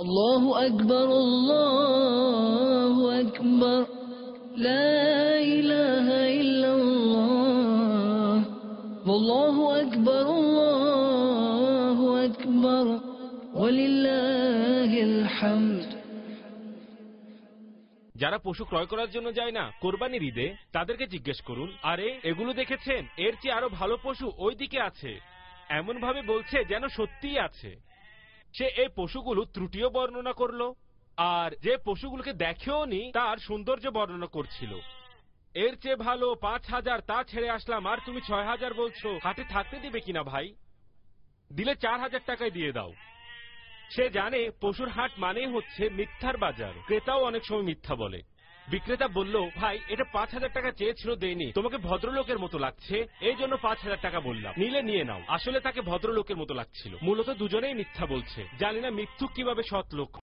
الله أكبر الله أكبر لا إله إلا الله والله أكبر الله أكبر ولله الحمد। যারা পশু ক্রয় করার জন্য যায় না কোরবানির ঈদে, তাদেরকে জিজ্ঞেস করুন, আরে এগুলো দেখেছেন, এর চেয়ে আরো ভালো পশু ওইদিকে আছে। এমন ভাবে বলছে যেন সত্যিই আছে। সে এই পশুগুলো ত্রুটিও বর্ণনা করলো, আর যে পশুগুলোকে দেখেও নি তার সৌন্দর্য বর্ণনা করছিল। এর চেয়ে ভালো ৫,০০০, তা ছেড়ে আসলাম, আর তুমি ৬,০০০ বলছো। হাটে থাকতে দিবে কিনা ভাই? দিলে ৪,০০০ টাকায় দিয়ে দাও। সে জানে পশুর হাট মানেই হচ্ছে মিথ্যার বাজার। ক্রেতাও অনেক সময় মিথ্যা বলে। বিক্রেতা বলল, ভাই এটা ৫,০০০ টাকা চেয়েছিল, দেয়নি, তোমাকে ভদ্রলোকের মতো লাগছে, এই জন্য ৫,০০০ টাকা বললাম, নিলে নিয়ে নাও। আসলে তাকে ভদ্রলোকের মতো লাগছিল। মূলত দুজনেই মিথ্যা বলছে। জানি না মিথ্যুক কিভাবে সৎ লোক